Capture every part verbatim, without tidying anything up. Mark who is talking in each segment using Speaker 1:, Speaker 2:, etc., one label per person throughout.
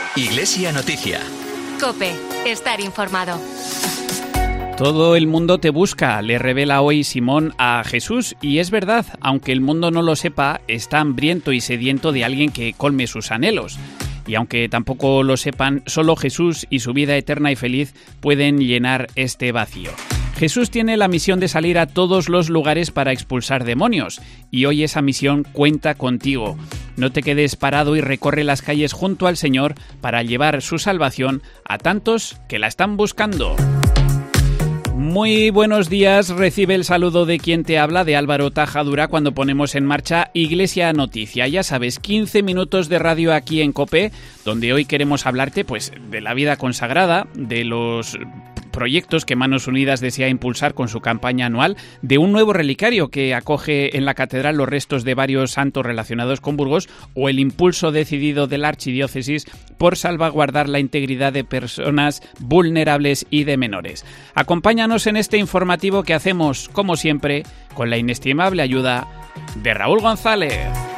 Speaker 1: Iglesia Noticia.
Speaker 2: COPE. Estar informado.
Speaker 3: Todo el mundo te busca, le revela hoy Simón a Jesús, y es verdad, aunque el mundo no lo sepa, está hambriento y sediento de alguien que colme sus anhelos. Y aunque tampoco lo sepan, solo Jesús y su vida eterna y feliz pueden llenar este vacío. Jesús tiene la misión de salir a todos los lugares para expulsar demonios, y hoy esa misión cuenta contigo. No te quedes parado y recorre las calles junto al Señor para llevar su salvación a tantos que la están buscando. Muy buenos días, recibe el saludo de quien te habla, de Álvaro Tajadura, cuando ponemos en marcha Iglesia Noticia. Ya sabes, quince minutos de radio aquí en COPE, donde hoy queremos hablarte pues de la vida consagrada, de los proyectos que Manos Unidas desea impulsar con su campaña anual, de un nuevo relicario que acoge en la catedral los restos de varios santos relacionados con Burgos, o el impulso decidido de la archidiócesis por salvaguardar la integridad de personas vulnerables y de menores. Acompáñanos en este informativo que hacemos, como siempre, con la inestimable ayuda de Raúl González.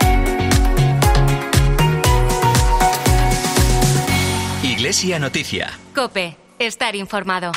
Speaker 1: Iglesia Noticia.
Speaker 2: COPE. Estar informado.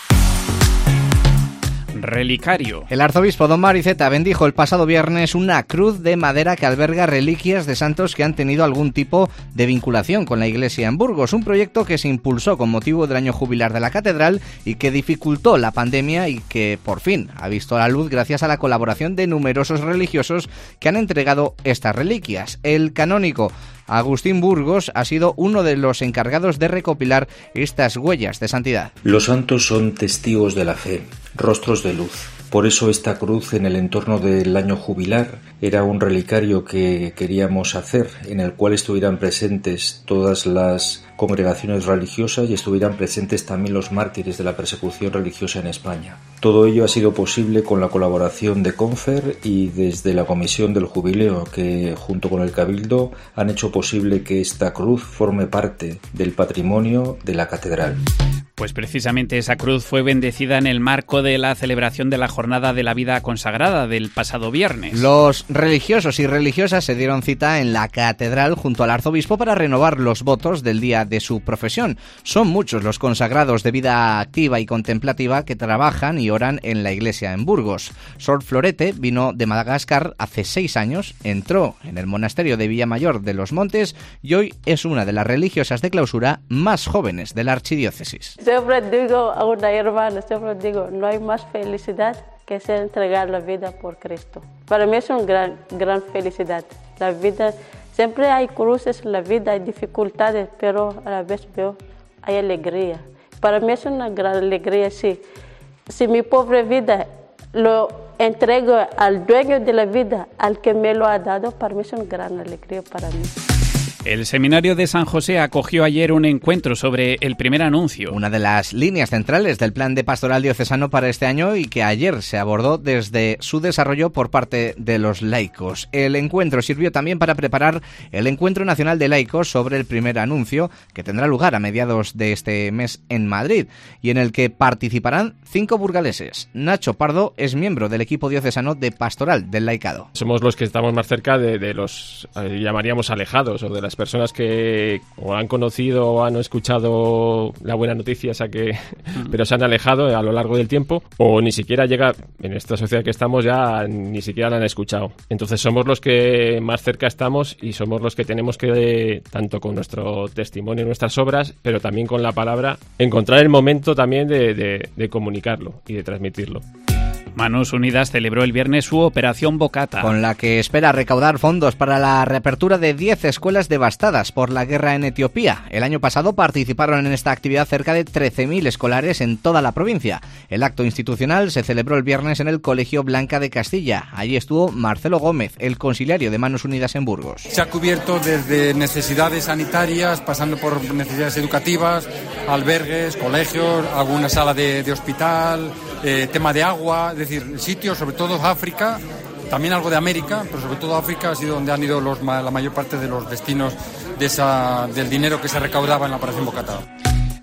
Speaker 3: Relicario.
Speaker 4: El arzobispo don Mariceta bendijo el pasado viernes una cruz de madera que alberga reliquias de santos que han tenido algún tipo de vinculación con la iglesia en Burgos, un proyecto que se impulsó con motivo del año jubilar de la catedral y que dificultó la pandemia y que por fin ha visto la luz gracias a la colaboración de numerosos religiosos que han entregado estas reliquias. El canónigo Agustín Burgos ha sido uno de los encargados de recopilar estas huellas de santidad.
Speaker 5: Los santos son testigos de la fe, rostros de luz. Por eso esta cruz en el entorno del año jubilar era un relicario que queríamos hacer, en el cual estuvieran presentes todas las congregaciones religiosas y estuvieran presentes también los mártires de la persecución religiosa en España. Todo ello ha sido posible con la colaboración de Confer y desde la Comisión del Jubileo, que junto con el Cabildo han hecho posible que esta cruz forme parte del patrimonio de la catedral.
Speaker 3: Pues precisamente esa cruz fue bendecida en el marco de la celebración de la Jornada de la Vida Consagrada del pasado viernes.
Speaker 4: Los religiosos y religiosas se dieron cita en la catedral junto al arzobispo para renovar los votos del día de su profesión. Son muchos los consagrados de vida activa y contemplativa que trabajan y oran en la iglesia en Burgos. Sor Florete vino de Madagascar hace seis años, entró en el monasterio de Villamayor de los Montes y hoy es una de las religiosas de clausura más jóvenes de la archidiócesis.
Speaker 6: Siempre digo a una hermana, siempre digo, no hay más felicidad que se entregar la vida por Cristo. Para mí es una gran, gran felicidad. La vida, siempre hay cruces en la vida, hay dificultades, pero a la vez veo, hay alegría. Para mí es una gran alegría, sí. Si mi pobre vida lo entrego al dueño de la vida, al que me lo ha dado, para mí es una gran alegría para mí.
Speaker 3: El Seminario de San José acogió ayer un encuentro sobre el primer anuncio.
Speaker 4: Una de las líneas centrales del plan de pastoral diocesano para este año y que ayer se abordó desde su desarrollo por parte de los laicos. El encuentro sirvió también para preparar el Encuentro Nacional de Laicos sobre el primer anuncio, que tendrá lugar a mediados de este mes en Madrid y en el que participarán cinco burgaleses. Nacho Pardo es miembro del equipo diocesano de pastoral del laicado.
Speaker 7: Somos los que estamos más cerca de, de los, eh, llamaríamos alejados, o de las personas que o han conocido o han escuchado la buena noticia, esa que, uh-huh. pero se han alejado a lo largo del tiempo, o ni siquiera llega, en esta sociedad que estamos ya, ni siquiera la han escuchado. Entonces somos los que más cerca estamos y somos los que tenemos que, tanto con nuestro testimonio, nuestras obras, pero también con la palabra, encontrar el momento también de, de, de comunicarlo y de transmitirlo.
Speaker 3: Manos Unidas celebró el viernes su Operación Bocata,
Speaker 4: con la que espera recaudar fondos para la reapertura de diez escuelas devastadas por la guerra en Etiopía. El año pasado participaron en esta actividad cerca de trece mil escolares en toda la provincia. El acto institucional se celebró el viernes en el Colegio Blanca de Castilla. Allí estuvo Marcelo Gómez, el conciliario de Manos Unidas en Burgos.
Speaker 8: Se ha cubierto desde necesidades sanitarias, pasando por necesidades educativas, albergues, colegios, alguna sala de, de hospital, eh, tema de agua. Es decir, sitios, sobre todo África, también algo de América, pero sobre todo África ha sido donde han ido los, la mayor parte de los destinos de esa, del dinero que se recaudaba en la Operación Bocata.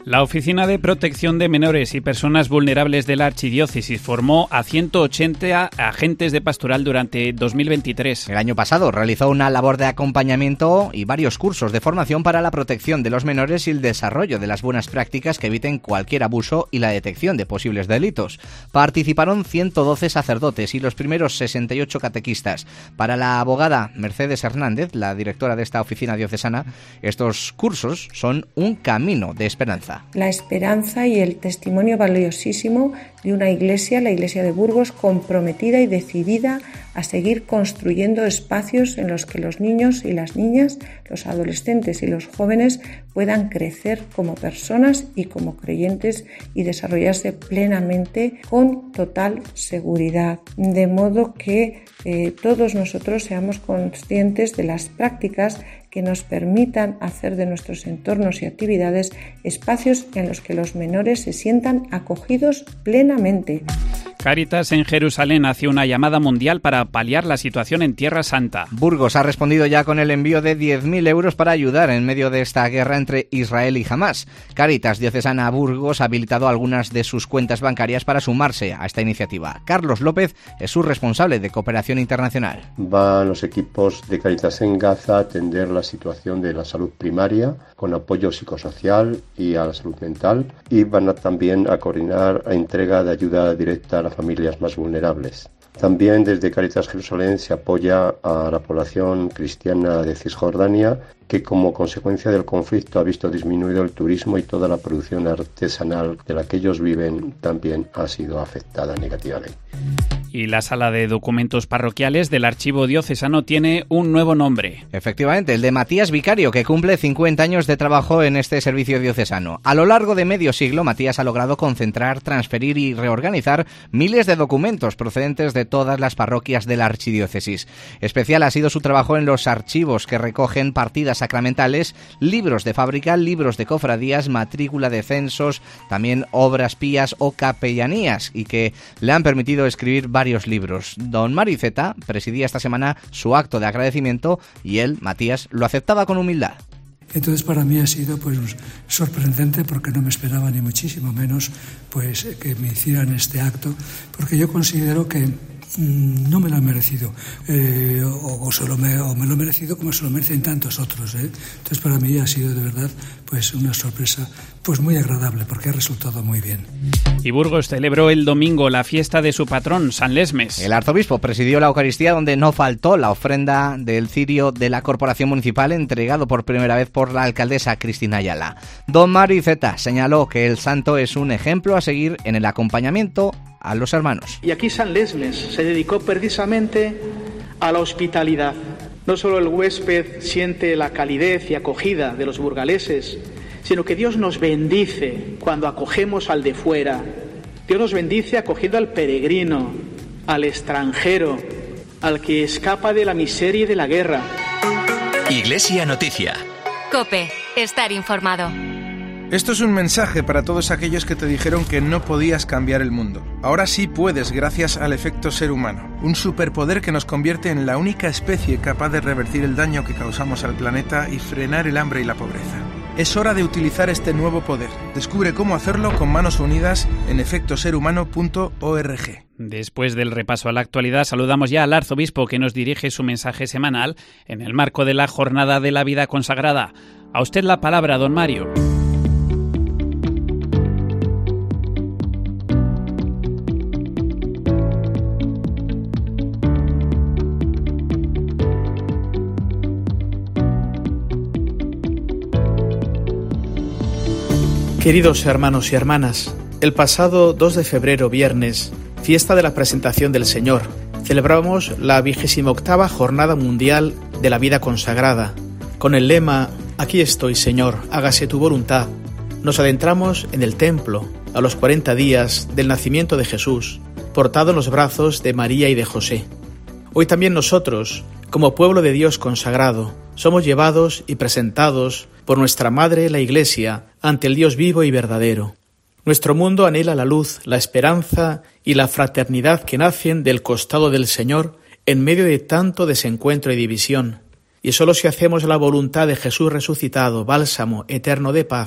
Speaker 3: La Oficina de Protección de Menores y Personas Vulnerables de la Archidiócesis formó a ciento ochenta agentes de pastoral durante dos mil veintitrés.
Speaker 4: El año pasado realizó una labor de acompañamiento y varios cursos de formación para la protección de los menores y el desarrollo de las buenas prácticas que eviten cualquier abuso y la detección de posibles delitos. Participaron ciento doce sacerdotes y los primeros sesenta y ocho catequistas. Para la abogada Mercedes Hernández, la directora de esta oficina diocesana, estos cursos son un camino de esperanza.
Speaker 9: La esperanza y el testimonio valiosísimo de una iglesia, la Iglesia de Burgos, comprometida y decidida a seguir construyendo espacios en los que los niños y las niñas, los adolescentes y los jóvenes puedan crecer como personas y como creyentes y desarrollarse plenamente con total seguridad. De modo que eh, todos nosotros seamos conscientes de las prácticas que nos permitan hacer de nuestros entornos y actividades espacios en los que los menores se sientan acogidos plenamente.
Speaker 3: Cáritas en Jerusalén hace una llamada mundial para paliar la situación en Tierra Santa.
Speaker 4: Burgos ha respondido ya con el envío de diez mil euros para ayudar en medio de esta guerra entre Israel y Hamás. Cáritas Diocesana Burgos ha habilitado algunas de sus cuentas bancarias para sumarse a esta iniciativa. Carlos López es su responsable de cooperación internacional.
Speaker 10: Van los equipos de Cáritas en Gaza a atender la situación de la salud primaria con apoyo psicosocial y a la salud mental, y van a también a coordinar la entrega de ayuda directa a las familias más vulnerables. También desde Cáritas Jerusalén se apoya a la población cristiana de Cisjordania, que como consecuencia del conflicto ha visto disminuido el turismo y toda la producción artesanal de la que ellos viven también ha sido afectada negativamente.
Speaker 3: Y la sala de documentos parroquiales del Archivo Diocesano tiene un nuevo nombre.
Speaker 4: Efectivamente, el de Matías Vicario, que cumple cincuenta años de trabajo en este servicio diocesano. A lo largo de medio siglo, Matías ha logrado concentrar, transferir y reorganizar miles de documentos procedentes de todas las parroquias de la archidiócesis. Especial ha sido su trabajo en los archivos, que recogen partidas sacramentales, libros de fábrica, libros de cofradías, matrícula de censos, también obras pías o capellanías, y que le han permitido escribir varios varios libros. Don Mario Iceta presidía esta semana su acto de agradecimiento y él, Matías, lo aceptaba con humildad.
Speaker 11: Entonces para mí ha sido pues sorprendente, porque no me esperaba ni muchísimo menos pues que me hicieran este acto, porque yo considero que mmm, no me lo han merecido eh, o, o, solo me, o me lo he merecido como se lo merecen tantos otros, ¿eh? Entonces para mí ha sido de verdad pues una sorpresa pues muy agradable, porque ha resultado muy bien.
Speaker 3: Y Burgos celebró el domingo la fiesta de su patrón, San Lesmes.
Speaker 4: El arzobispo presidió la Eucaristía, donde no faltó la ofrenda del cirio de la Corporación Municipal, entregado por primera vez por la alcaldesa Cristina Ayala. Don Mario Iceta señaló que el santo es un ejemplo a seguir en el acompañamiento a los hermanos.
Speaker 12: Y aquí San Lesmes se dedicó precisamente a la hospitalidad. No solo el huésped siente la calidez y acogida de los burgaleses, sino que Dios nos bendice cuando acogemos al de fuera. Dios nos bendice acogiendo al peregrino, al extranjero, al que escapa de la miseria y de la guerra.
Speaker 1: Iglesia Noticia.
Speaker 2: COPE. Estar informado.
Speaker 13: Esto es un mensaje para todos aquellos que te dijeron que no podías cambiar el mundo. Ahora sí puedes, gracias al efecto ser humano, un superpoder que nos convierte en la única especie capaz de revertir el daño que causamos al planeta y frenar el hambre y la pobreza. Es hora de utilizar este nuevo poder. Descubre cómo hacerlo con manos unidas en efecto ser humano punto org.
Speaker 3: Después del repaso a la actualidad, saludamos ya al arzobispo, que nos dirige su mensaje semanal en el marco de la Jornada de la Vida Consagrada. A usted la palabra, don Mario.
Speaker 14: Queridos hermanos y hermanas, el pasado dos de febrero, viernes, fiesta de la presentación del Señor, celebramos la vigésima octava Jornada Mundial de la Vida Consagrada. Con el lema «Aquí estoy, Señor, hágase tu voluntad», nos adentramos en el templo a los cuarenta días del nacimiento de Jesús, portado en los brazos de María y de José. Hoy también nosotros, como pueblo de Dios consagrado, somos llevados y presentados por nuestra Madre, la Iglesia, ante el Dios vivo y verdadero. Nuestro mundo anhela la luz, la esperanza y la fraternidad que nacen del costado del Señor en medio de tanto desencuentro y división. Y solo si hacemos la voluntad de Jesús resucitado, bálsamo eterno de paz,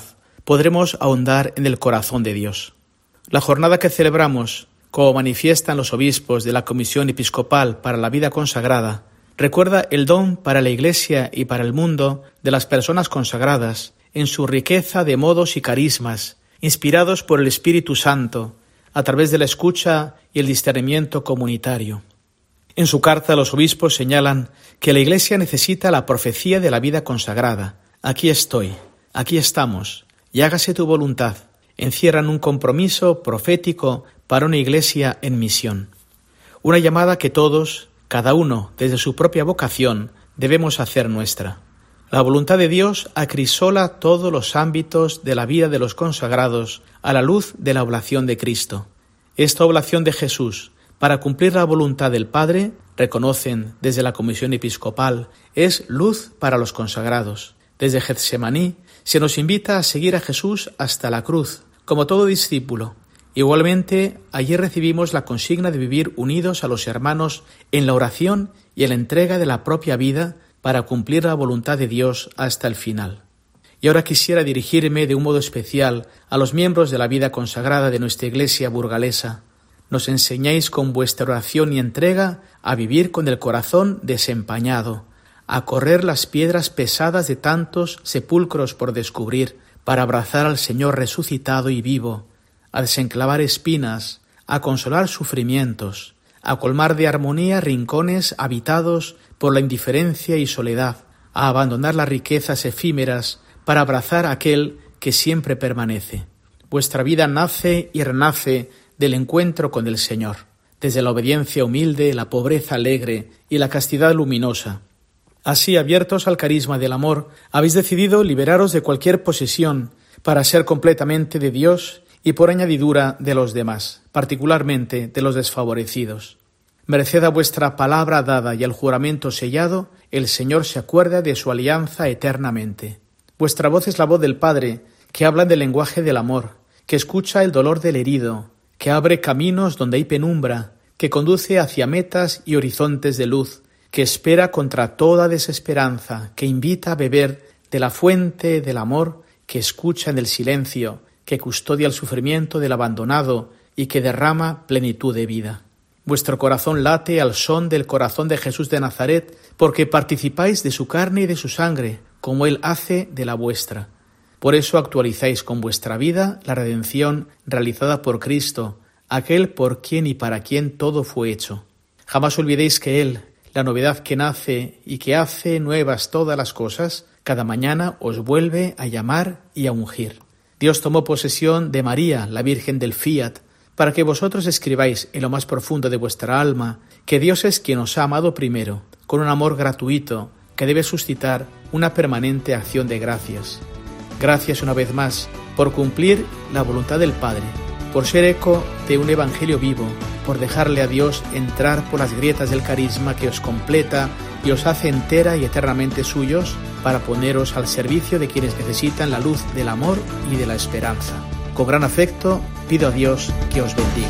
Speaker 14: podremos ahondar en el corazón de Dios. La jornada que celebramos, como manifiestan los obispos de la Comisión Episcopal para la Vida Consagrada, recuerda el don para la Iglesia y para el mundo de las personas consagradas en su riqueza de modos y carismas, inspirados por el Espíritu Santo, a través de la escucha y el discernimiento comunitario. En su carta los obispos señalan que la Iglesia necesita la profecía de la vida consagrada. Aquí estoy, aquí estamos, y hágase tu voluntad. Encierran un compromiso profético para una Iglesia en misión. Una llamada que todos, cada uno desde su propia vocación, debemos hacer nuestra. La voluntad de Dios acrisola todos los ámbitos de la vida de los consagrados a la luz de la oblación de Cristo. Esta oblación de Jesús, para cumplir la voluntad del Padre, reconocen desde la Comisión Episcopal, es luz para los consagrados. Desde Getsemaní se nos invita a seguir a Jesús hasta la cruz, como todo discípulo. Igualmente, allí recibimos la consigna de vivir unidos a los hermanos en la oración y en la entrega de la propia vida para cumplir la voluntad de Dios hasta el final. Y ahora quisiera dirigirme de un modo especial a los miembros de la vida consagrada de nuestra Iglesia burgalesa. Nos enseñáis con vuestra oración y entrega a vivir con el corazón desempañado, a correr las piedras pesadas de tantos sepulcros por descubrir, para abrazar al Señor resucitado y vivo, a desenclavar espinas, a consolar sufrimientos, a colmar de armonía rincones habitados por la indiferencia y soledad, a abandonar las riquezas efímeras para abrazar a aquel que siempre permanece. Vuestra vida nace y renace del encuentro con el Señor, desde la obediencia humilde, la pobreza alegre y la castidad luminosa. Así, abiertos al carisma del amor, habéis decidido liberaros de cualquier posesión para ser completamente de Dios y por añadidura de los demás, particularmente de los desfavorecidos. Merced a vuestra palabra dada y al juramento sellado, el Señor se acuerda de su alianza eternamente. Vuestra voz es la voz del Padre, que habla del lenguaje del amor, que escucha el dolor del herido, que abre caminos donde hay penumbra, que conduce hacia metas y horizontes de luz, que espera contra toda desesperanza, que invita a beber de la fuente del amor, que escucha en el silencio, que custodia el sufrimiento del abandonado y que derrama plenitud de vida. Vuestro corazón late al son del corazón de Jesús de Nazaret, porque participáis de su carne y de su sangre, como Él hace de la vuestra. Por eso actualizáis con vuestra vida la redención realizada por Cristo, aquel por quien y para quien todo fue hecho. Jamás olvidéis que Él, la novedad que nace y que hace nuevas todas las cosas, cada mañana os vuelve a llamar y a ungir. Dios tomó posesión de María, la Virgen del Fiat, para que vosotros escribáis en lo más profundo de vuestra alma que Dios es quien os ha amado primero, con un amor gratuito que debe suscitar una permanente acción de gracias. Gracias una vez más por cumplir la voluntad del Padre, por ser eco de un evangelio vivo, por dejarle a Dios entrar por las grietas del carisma que os completa y os hace entera y eternamente suyos para poneros al servicio de quienes necesitan la luz del amor y de la esperanza. Con gran afecto pido a Dios que os bendiga.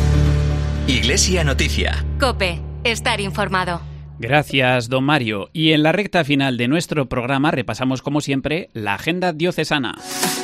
Speaker 1: Iglesia Noticia.
Speaker 2: COPE. Estar informado.
Speaker 3: Gracias, don Mario. Y en la recta final de nuestro programa repasamos, como siempre, la agenda diocesana.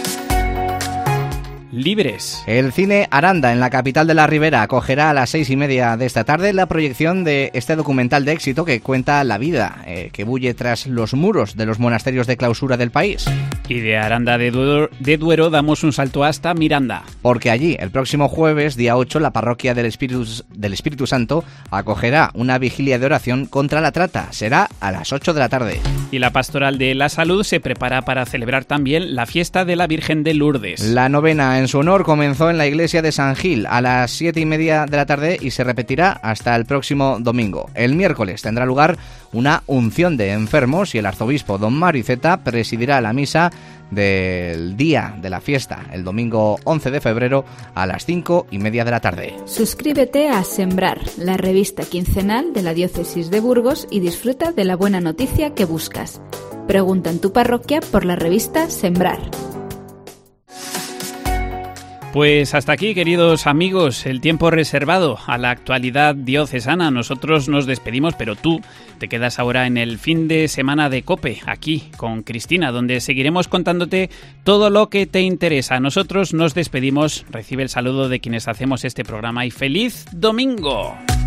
Speaker 3: Libres.
Speaker 4: El cine Aranda, en la capital de la Ribera, acogerá a las seis y media de esta tarde la proyección de este documental de éxito que cuenta la vida eh, que bulle tras los muros de los monasterios de clausura del país.
Speaker 3: Y de Aranda de Duero, de Duero damos un salto hasta Miranda.
Speaker 4: Porque allí, el próximo jueves, día ocho, la parroquia del Espíritu, del Espíritu Santo acogerá una vigilia de oración contra la trata. Será a las ocho de la tarde.
Speaker 3: Y la Pastoral de la Salud se prepara para celebrar también la fiesta de la Virgen de Lourdes.
Speaker 4: La novena en su honor comenzó en la iglesia de San Gil a las siete y media de la tarde y se repetirá hasta el próximo domingo. El miércoles tendrá lugar una unción de enfermos y el arzobispo don Mario Iceta presidirá la misa del día de la fiesta, el domingo once de febrero a las cinco y media de la tarde.
Speaker 15: Suscríbete a Sembrar, la revista quincenal de la Diócesis de Burgos, y disfruta de la buena noticia que buscas. Pregunta en tu parroquia por la revista Sembrar.
Speaker 3: Pues hasta aquí, queridos amigos, el tiempo reservado a la actualidad diocesana. Nosotros nos despedimos, pero tú te quedas ahora en el fin de semana de COPE, aquí con Cristina, donde seguiremos contándote todo lo que te interesa. Nosotros nos despedimos, recibe el saludo de quienes hacemos este programa y ¡feliz domingo!